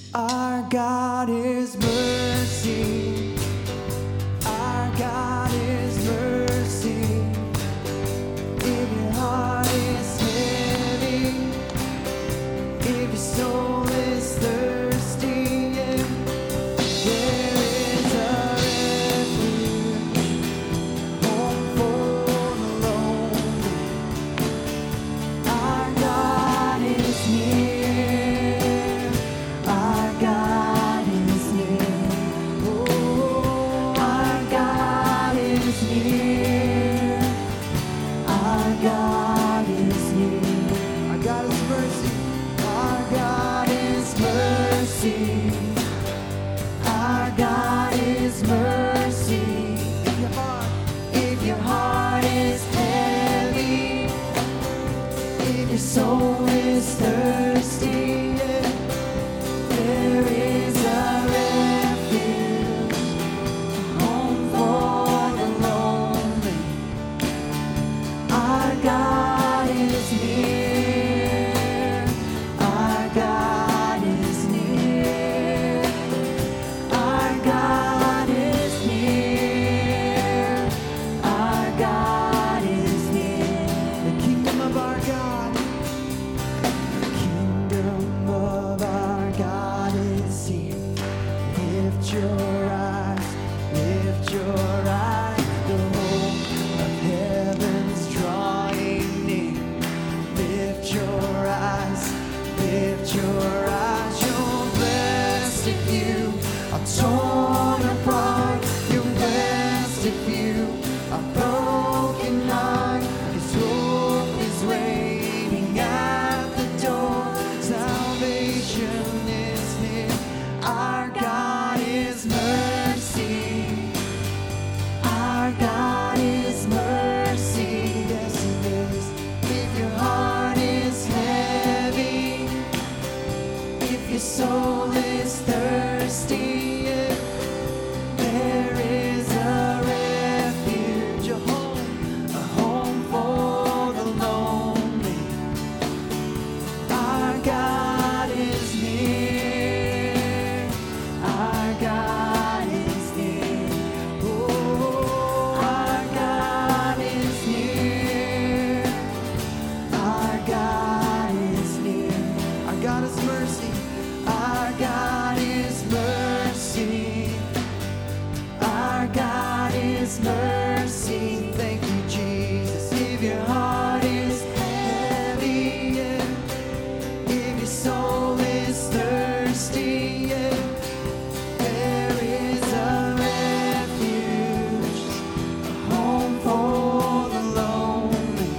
Our God is mercy. Our God is mercy. If your heart is heavy, if your soul is thirsty, yeah, there is a refuge, home for the lonely. Our God is near. Our God is near. Oh, our God is near. Our God is near. Our God is mercy. Our God is mercy. Our God is mercy. If your heart is heavy, if your soul is thirsty, yeah, there is a refuge, home for the lonely. Our God is near. Our God is near. Our God is near. Our God is near. The kingdom of our God. The kingdom of our God is here. Lift your eyes, lift your eyes. The hope of heaven's drawing near. Lift your eyes, lift your eyes. You're blessed if you are torn apart. You're blessed if you are broken heart. His hope is waiting at the door. Salvation is near. Our God is mercy. Our God is mercy. Yes, He is. If your heart is heavy, if your soul is thirsty, yeah, there is a refuge, a home for the lonely. Our God is near. Our God is near. Oh, our God is near. Our God is near. Our God is mercy. Our God is mercy. Our God is mercy. Thank you, Jesus. If your heart is heavy, yeah, if your soul is thirsty, yeah, there is a refuge, a home for the lonely.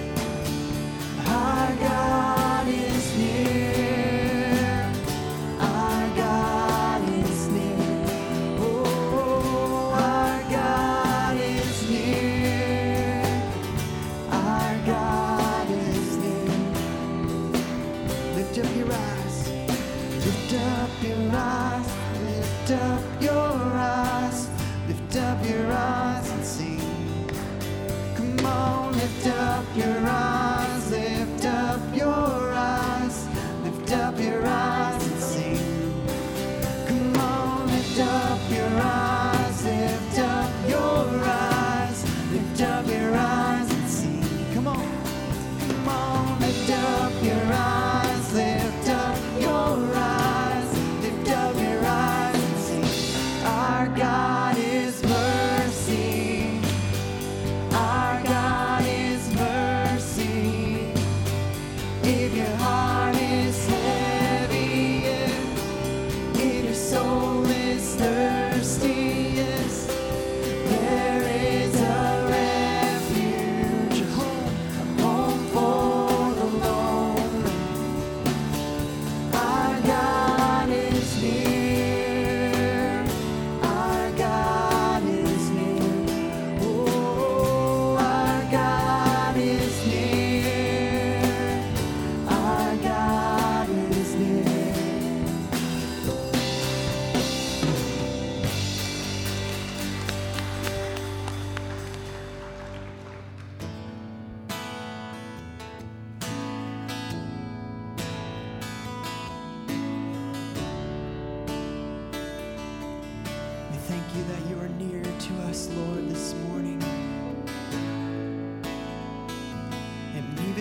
Our God is near. Our God is near. Oh, our God is near. Our God is near. Lift up your eyes. Lift up your eyes. Lift up your eyes. Lift up your eyes and sing. Come on, lift up your eyes. Lift up your eyes. Lift up your eyes and sing. Come on, lift up your eyes. Lift up your eyes. Lift up your eyes and sing. Come on. Come on, lift up your eyes, lift up your eyes, lift up your eyes and sing. Our God is mercy. Our God is mercy.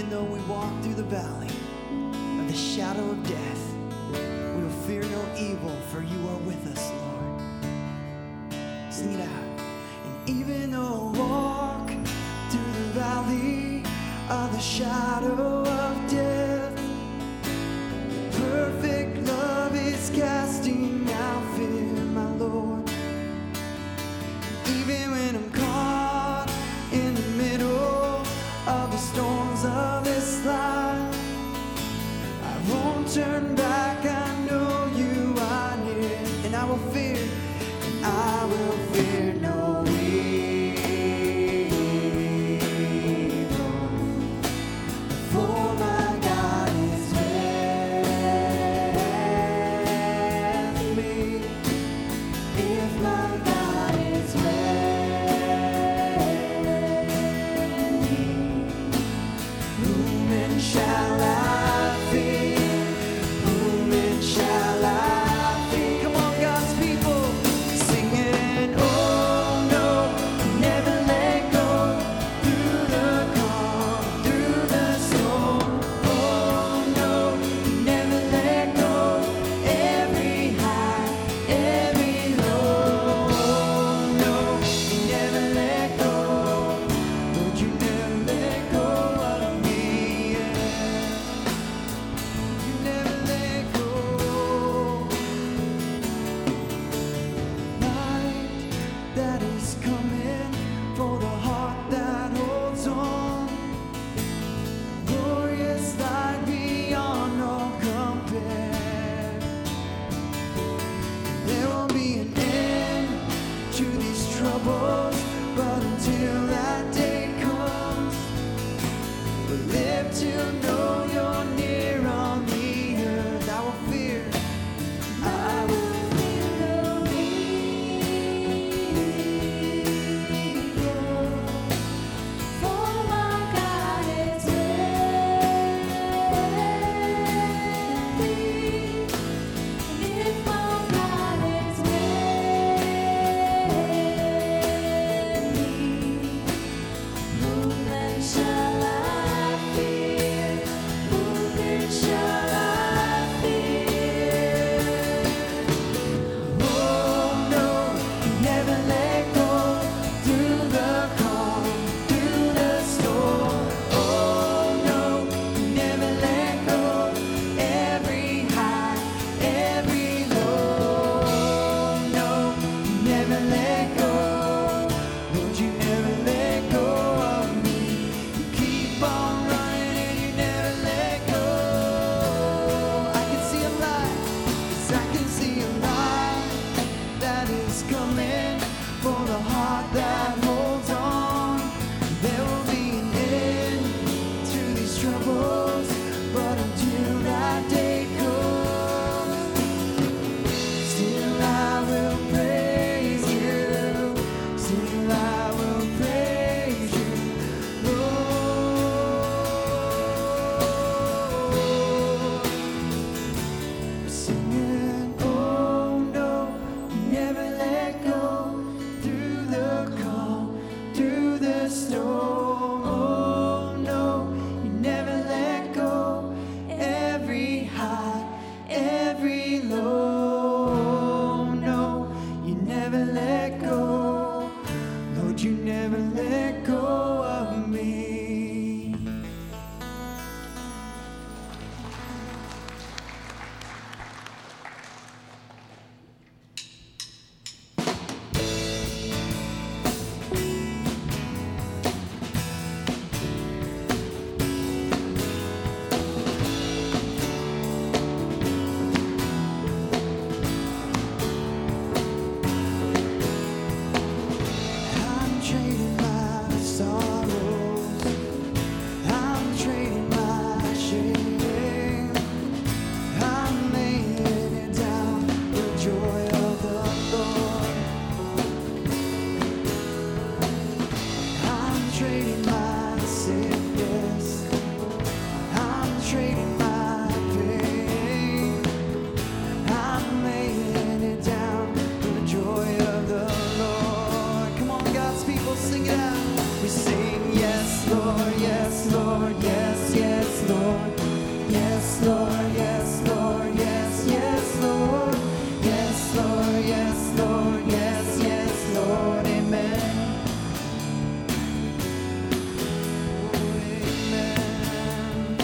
even though we walk through the valley of the shadow of death, we will fear no evil, for you are with us, Lord. Sing it out. And even though I walk through the valley of the shadow of death, perfect love is casting out fear, my Lord. Even when I'm caught in the middle of the storms of this life, I won't turn back. Lord, yes, Lord, yes, yes, Lord. Yes, Lord, yes, Lord, yes, yes, Lord, amen. Oh, amen.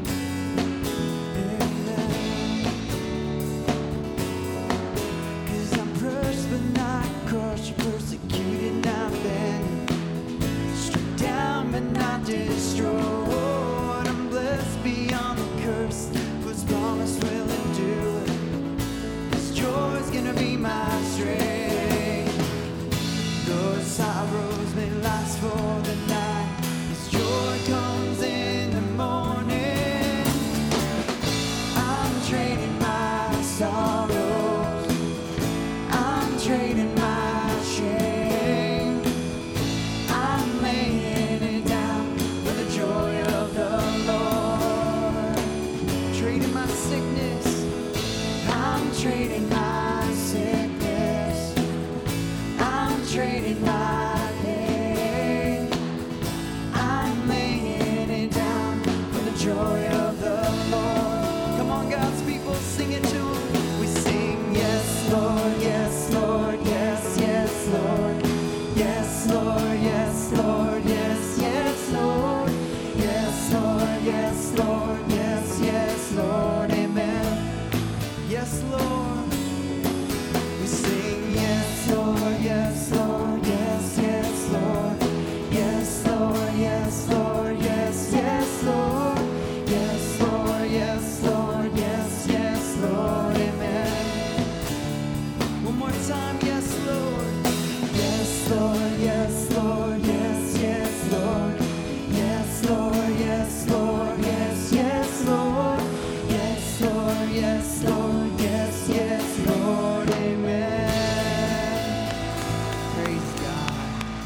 Amen. 'Cause I'm crushed but not crushed, persecuted, not abandoned, struck down but not destroyed. I'm blessed beyond the curse, whose promise will endure. His joy's gonna be my strength. Though sorrows may last for the night, His joy comes in the morning. I'm trading my sorrows, I'm trading my shame, I'm laying it down for the joy of the Lord. Trading my sickness, I'm trading my sickness, I'm trading my pain, I'm laying it down for the joy of the Lord. Come on, God's people, sing it to Him. We sing, yes, Lord, yes, Lord, yes, yes, Lord. Yes, Lord, yes, Lord, yes, yes, Lord. Yes, Lord, yes, Lord, yes, yes, Lord, amen. Yes, Lord. We sing, yes, Lord, yes, Lord, yes, yes, Lord. Yes, Lord, yes, Lord, yes, yes, Lord. Yes, Lord, yes, Lord, yes, yes, Lord, amen. One more time, yes, Lord. Yes, Lord, yes, Lord, yes, yes, Lord. Yes, Lord, yes, Lord, yes, yes, Lord. Yes, Lord, yes, Lord, yes, yes, Lord, amen. Praise God.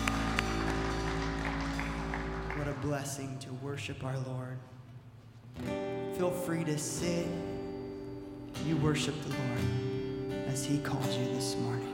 What a blessing to worship our Lord. Feel free to sit. You worship the Lord as He called you this morning.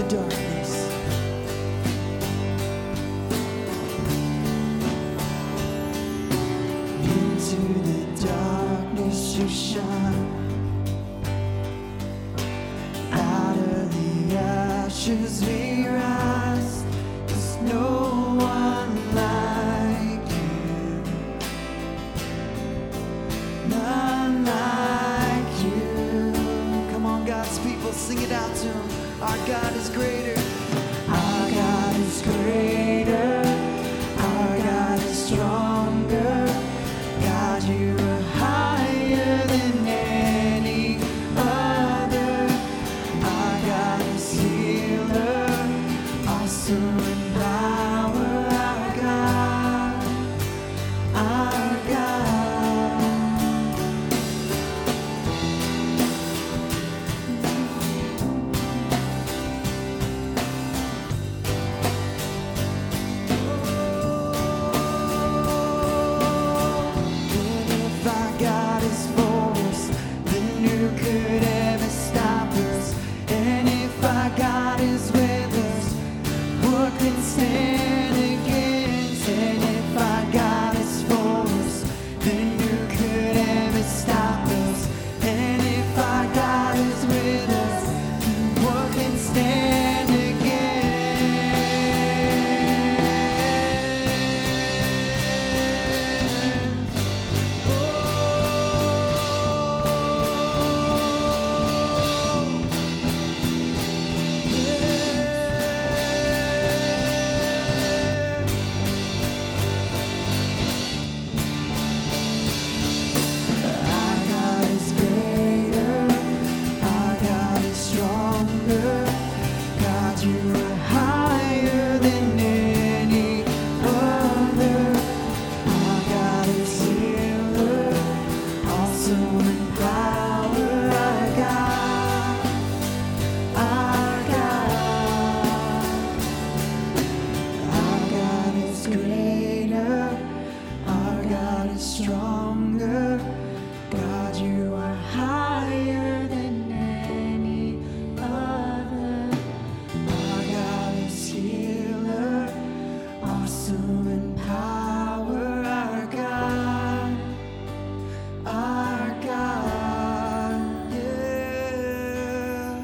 the darkness. Into the darkness you shine. Out of the ashes we rise. There's no one like you. None like you. Come on, God's people, sing it out to him. Our God is greater. Our God is greater. Our God is stronger. God, you are higher than any other. Our God is healer. Awesome in power. Our God. Our God. And if our God is for us, then who could ever stop us? And if our God is with us, what can stand against? And if our God is for us, then who could ever stop us? And if our God is with us, what can stand against? Our God is greater. Our God is stronger. God, you are higher than any other. Our God is healer. Awesome in power. Our God. Our God. Our God is greater. Our God is stronger. God, you are higher than any other. Our God is healer. Awesome in power. Our God. Our God. Yeah.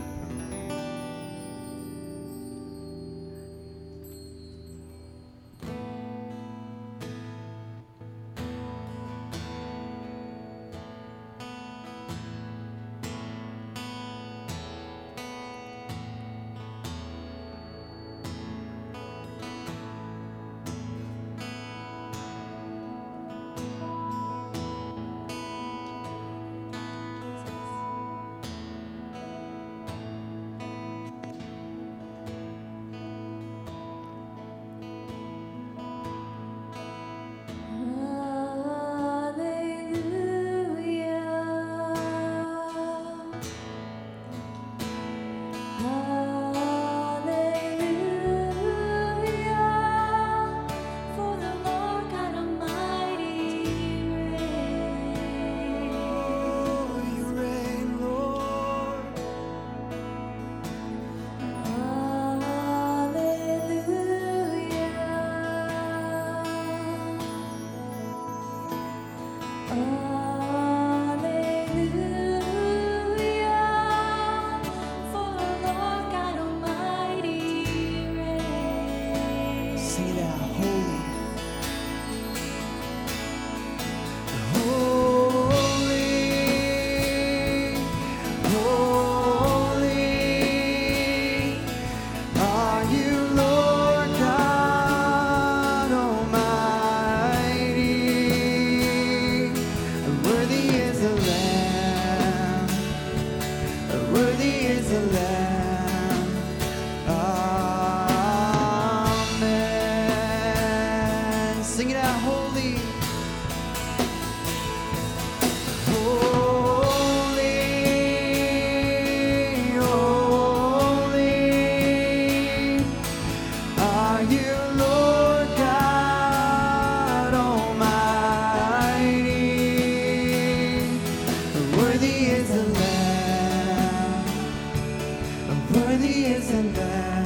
Sing it out, holy. Holy, holy are you, Lord God Almighty. Worthy is the Lamb. Worthy is the Lamb. Amen. Sing it out, holy. Holy, holy are you, Lord God Almighty. Worthy is the Lamb. Worthy is the Lamb.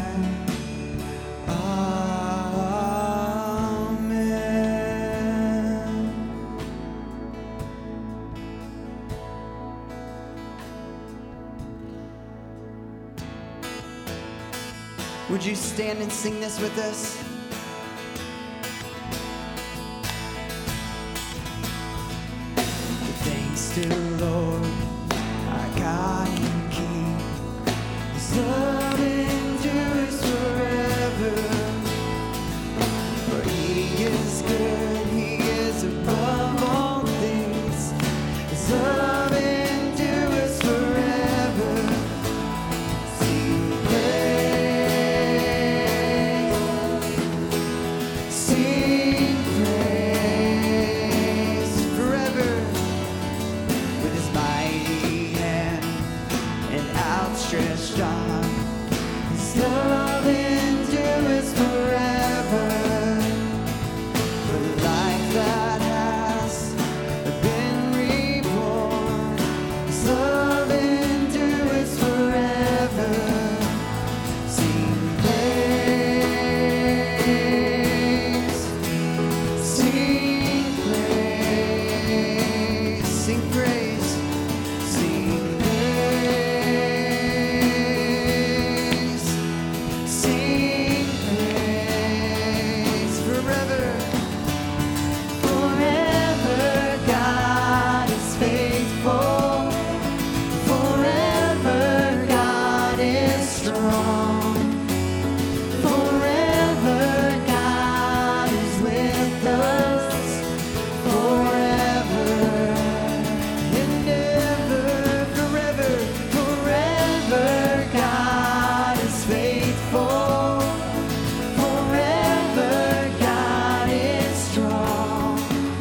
Would you stand and sing this with us? Thanks to the Lord, our God and King. His love endures forever. For He is good, He is above all things. His love endures forever. Sing praise, sing praise forever. With His mighty hand and outstretched arm, His love endures forever. For life that has been reborn, His love endures forever. Sing praise, sing praise, sing praise, sing praise, sing praise forever. Forever God is faithful. Forever God is strong. Forever God is with us. Forever and ever. Forever, forever God is faithful. Forever God is strong.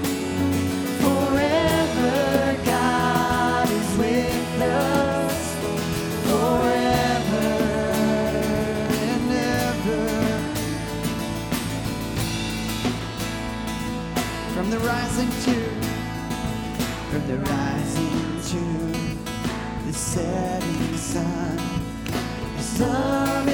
Forever God is with us. Forever and ever. From the rising to the setting sun, His love